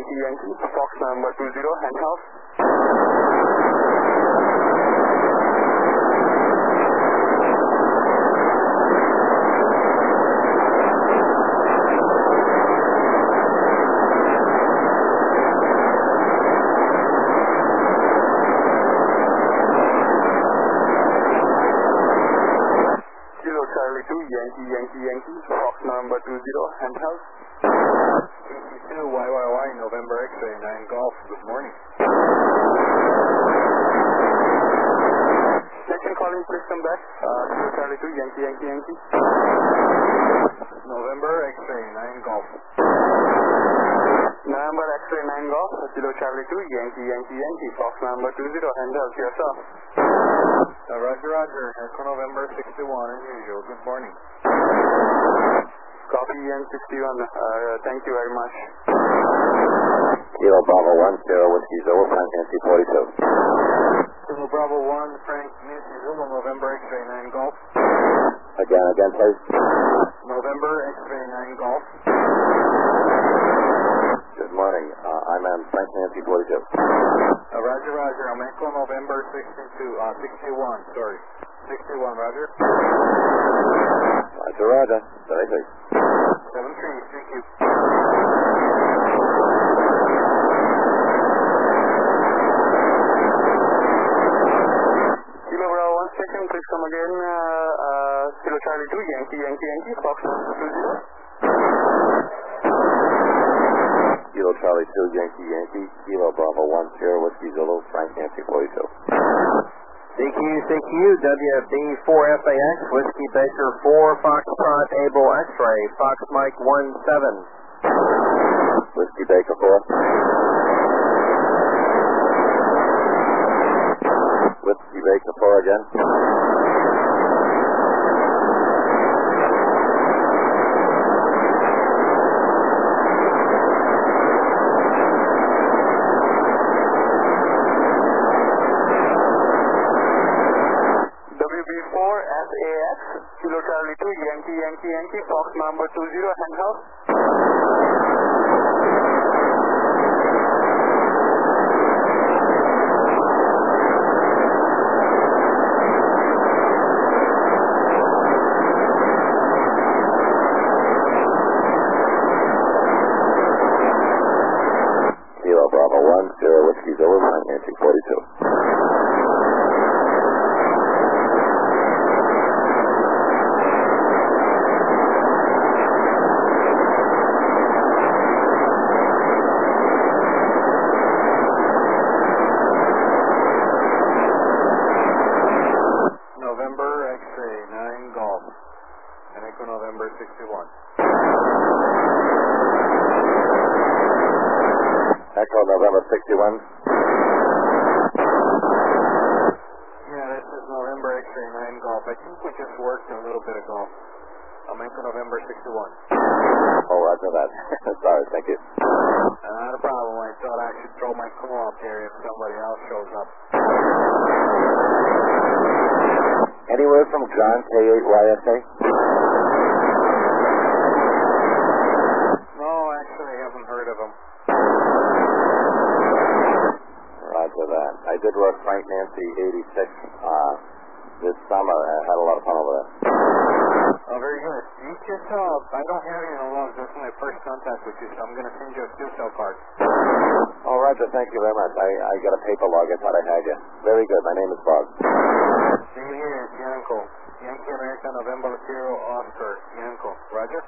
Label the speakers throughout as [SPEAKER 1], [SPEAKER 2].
[SPEAKER 1] Yankee, Fox number 20, handhouse. Kilo Charlie 2, Yankee, Fox number 20, handhouse.
[SPEAKER 2] EC2 YYY November X-ray 9 Golf, good morning.
[SPEAKER 1] Second calling, please come back. Kilo Charlie 2, Yankee.
[SPEAKER 2] November X-ray 9 Golf.
[SPEAKER 1] November X-ray 9 Golf, Kilo Charlie 2, Yankee, Fox number 20, handhouse, yes sir.
[SPEAKER 2] Roger, Echo November 61 as usual, good morning.
[SPEAKER 1] Copy EN61, thank you very much.
[SPEAKER 3] Kilo Bravo 10, Whiskey Zulu, Frank Nancy 42.
[SPEAKER 2] Kilo Bravo 1, Frank Nancy Zulu, November X-ray 9 Golf.
[SPEAKER 3] Again, please.
[SPEAKER 2] November X-ray 9 Golf.
[SPEAKER 3] Good morning. I'm Frank Nancy 42.
[SPEAKER 2] Roger, I'm Echo November 61, sorry. 61, Roger.
[SPEAKER 3] Roger. 73.
[SPEAKER 2] 73, thank you.
[SPEAKER 1] Kilo Bravo 1 second, please come again. Kilo Charlie 2, Yankee, Fox number 20.
[SPEAKER 3] Kilo Charlie 2, Yankee, Kilo Bravo 10, Whiskey Zulu, Frank Nancy 42.
[SPEAKER 4] CQ, WB4FAX, Whiskey Baker 4, Foxtrot, Able X-ray, Fox Mike 17.
[SPEAKER 3] Whiskey Baker 4. Whiskey Baker 4 again.
[SPEAKER 1] WB4FAX, Kilo Charlie 2, Yankee, Fox number 20, handhouse.
[SPEAKER 3] Kilo Bravo 10, Whiskey Zulu, Frank Nancy 42.
[SPEAKER 2] November X-ray 9 Golf. And Echo November 61.
[SPEAKER 3] Echo November 61.
[SPEAKER 2] Yeah, this is November X-ray 9 Golf. I think we just worked a little bit of golf. I'm Echo November 61.
[SPEAKER 3] Oh, roger that. Sorry, thank you.
[SPEAKER 2] Not a problem. I thought I should throw my call up there if somebody else shows up.
[SPEAKER 3] Any word from John, K8YSA?
[SPEAKER 2] No, actually, I haven't heard of him.
[SPEAKER 3] Roger that. I did work Frank Nancy 86 this summer. I had a lot of fun over there.
[SPEAKER 2] Oh, very good. You just, I don't have you in a long. This is my first contact with you, so I'm going to send you a QCell card.
[SPEAKER 3] Oh, Roger, thank you very much. I got a paper log. I thought I had you. Very good. My name is Bob.
[SPEAKER 2] Same here, Yanko. Yankee America, November Zero, Oscar. Yanko. Roger?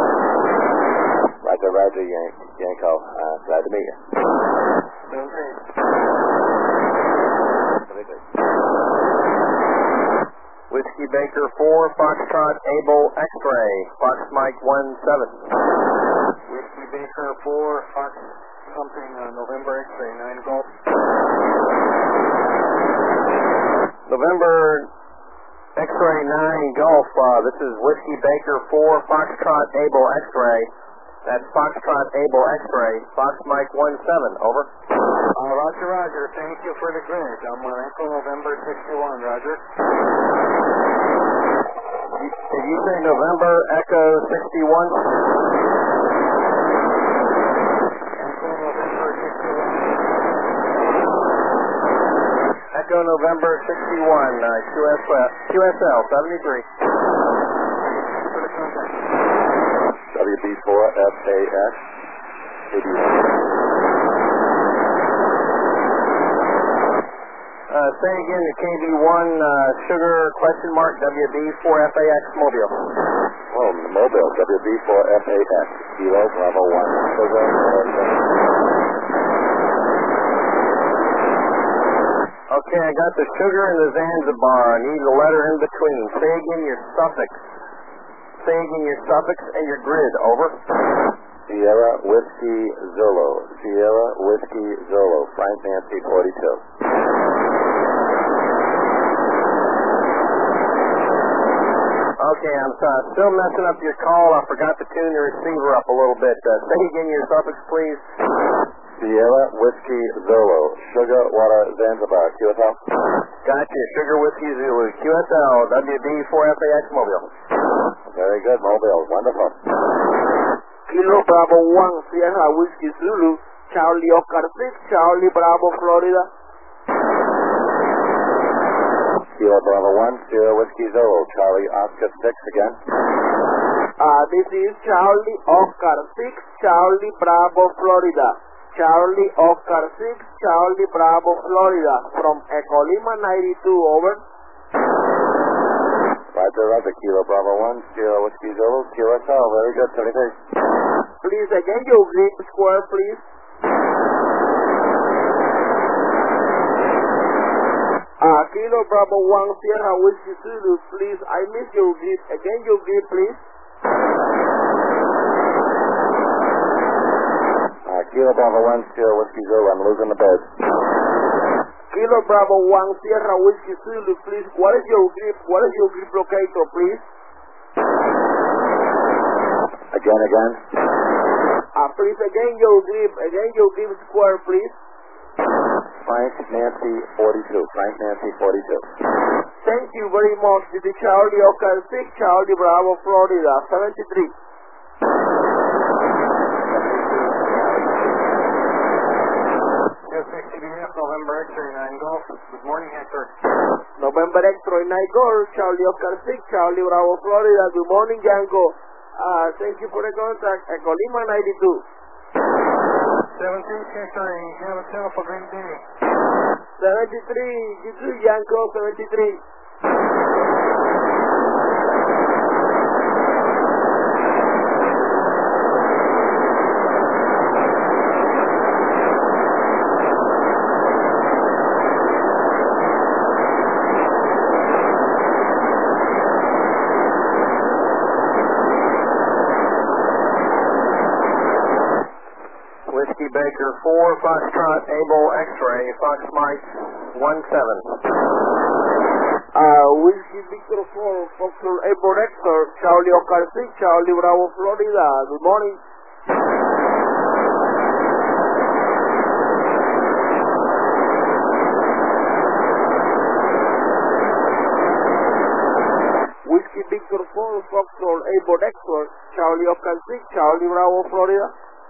[SPEAKER 3] Roger, Yanko. Glad to meet you.
[SPEAKER 2] Okay.
[SPEAKER 3] Very good.
[SPEAKER 4] Whiskey Baker 4, Foxtrot, Able X-ray, Fox Mike 17.
[SPEAKER 2] Whiskey Baker 4, Fox something, November X-ray 9 Golf.
[SPEAKER 4] November X-ray 9 Golf, this is Whiskey Baker 4, Foxtrot, Able X-ray. That's Foxtrot, Able X-ray, Fox Mike 17, over.
[SPEAKER 2] Roger. Thank you for the grid. I'm on Echo November 61, Roger.
[SPEAKER 4] Did you say November Echo 61?
[SPEAKER 2] Echo November
[SPEAKER 4] Echo November 61, QSL 73.
[SPEAKER 3] WB4FAX, 81.
[SPEAKER 4] Say again, the KB1 Sugar question mark WB4FAX Mobile.
[SPEAKER 3] Oh, Mobile, WB4FAX, Kilo Bravo 1, Sugar,
[SPEAKER 4] Okay, I got the sugar and the Zanzibar. I need a letter in between. Say again your suffix. Say again your suffix and your grid. Over.
[SPEAKER 3] Sierra Whiskey Zulu. Sierra Whiskey Zulu. Frank Nancy 42.
[SPEAKER 4] Okay, I'm still messing up your call. I forgot to tune the receiver up a little bit. Say again your suffix, please.
[SPEAKER 3] Sierra Whiskey Zulu. Sugar Water Zanzibar. QSL.
[SPEAKER 4] Gotcha. Sugar Whiskey Zulu. QSL. WB4FAX Mobile.
[SPEAKER 3] Very good, Mobile. Wonderful.
[SPEAKER 1] Kilo Bravo 1, Sierra Whiskey Zulu, Charlie Oscar 6, Charlie Bravo, Florida.
[SPEAKER 3] Kilo Bravo 1, Sierra Whiskey Zulu, Charlie Oscar 6 again.
[SPEAKER 1] This is Charlie Oscar 6, Charlie Bravo, Florida. Charlie Oscar 6, Charlie Bravo, Florida. From Echo Lima 92, over.
[SPEAKER 3] Roger, Kilo Bravo 1, Sierra Whiskey Zulu, QSL. Very good, 73.
[SPEAKER 1] Please, again, your grid square, please. Kilo Bravo 1, Sierra Whiskey Zulu, please. I missed your grid. Again, your grid, please.
[SPEAKER 3] Kilo Bravo 1, Sierra Whiskey Zulu. I'm losing the bed.
[SPEAKER 1] Kilo Bravo 1, Sierra Whiskey Zulu, please. What is your grip? What is your grip locator, please?
[SPEAKER 3] Again.
[SPEAKER 1] Please, again your grip square, please.
[SPEAKER 3] Frank Nancy 42. Frank Nancy 42.
[SPEAKER 1] Thank you very much. This is Charlie Oscar 6, Charlie Bravo, Florida, 73.
[SPEAKER 2] November X-ray 9 Golf. Good morning, Hector.
[SPEAKER 1] November X-ray 9 Golf, Charlie Oscar 6, Charlie Bravo, Florida. Good morning, Django. Thank you for the contact. Echo Lima 92.
[SPEAKER 2] 17 X-ray, have a telephone green day.
[SPEAKER 1] 73, you too, Django, 73.
[SPEAKER 4] Whiskey Baker 4, Foxtrot, Able, X-Ray, Fox Mike 17.
[SPEAKER 1] Whiskey Victor 4, Foxtrot, Able, X-Ray, Charlie Oscar 6, Charlie Bravo, Florida. Good morning. Whiskey Victor 4, Foxtrot, Able, X-Ray, Charlie Oscar 6, Charlie Bravo, Florida.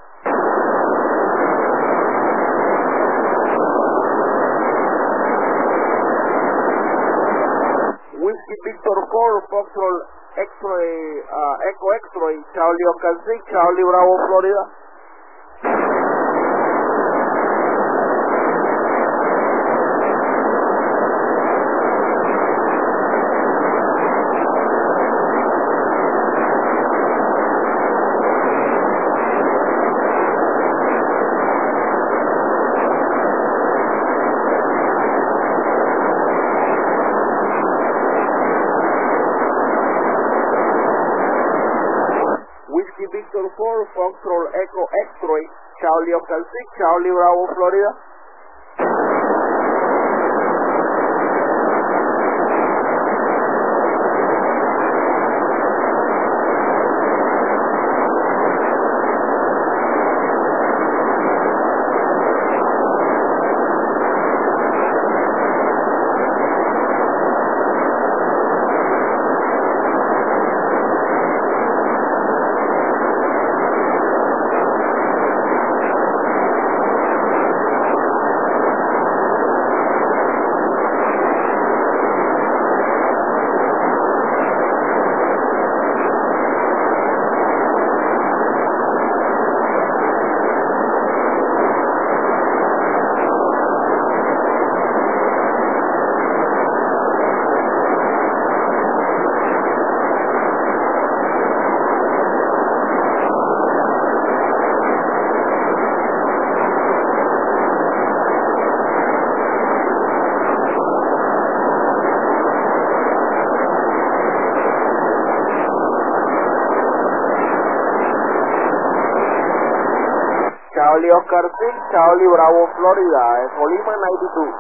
[SPEAKER 1] Whiskey Victor 4, Foxtrot, X-Ray, Echo X-Ray, Charlie Oscar 6, Charlie Bravo, Florida. Victor 4, Foxtrot, Echo X-Ray, Charlie Oscar 6, Charlie Bravo, Florida. Charlie Oscar 6, Charlie Bravo Florida, Colima 92.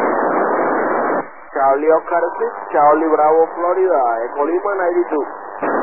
[SPEAKER 1] Charlie Oscar 6, Charlie Bravo Florida, Colima 92.